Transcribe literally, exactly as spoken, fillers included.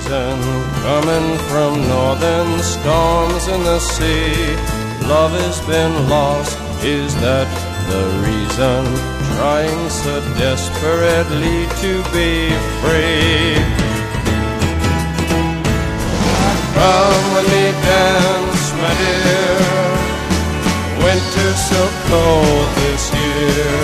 reason, coming from northern storms in the sea. Love has been lost, is that the reason? Trying so desperately to be free. Come with me, dance, my dear. Winter so cold this year.